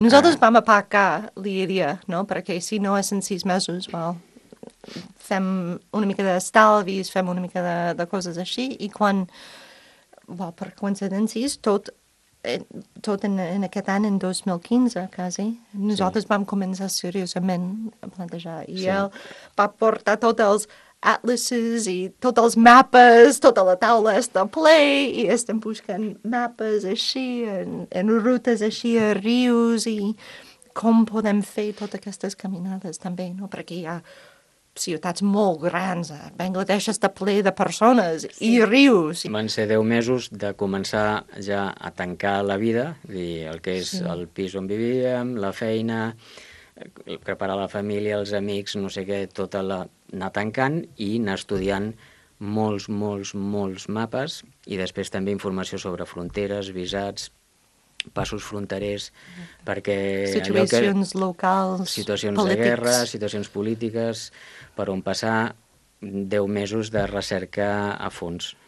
Nosaltres vam aparcar l'idea, no? Perquè si no és en 6 mesos, fem una mica d'estalvis, fem una mica de coses així, i quan, per coincidències, tot en aquest any, en 2015, quasi, nosaltres vam començar seriosament a plantejar. I ell va portar tots els atlases i tots els mapes, tota la taula està ple, i estem buscant mapes així, en rutes així a rius, i com podem fer totes aquestes caminades també, no? Perquè hi ha ciutats molt grans, Bangladesh està ple de persones i rius. Van ser 10 mesos de començar ja a tancar la vida, dir, el que és el pis on vivíem, la feina, preparar la família, els amics, no sé què, anar tancant i anar estudiant molts mapes i després també informació sobre fronteres, visats, passos fronterers, perquè situacions locals, situacions polítics. De guerra, situacions polítiques, per on passar 10 mesos de recerca a fons.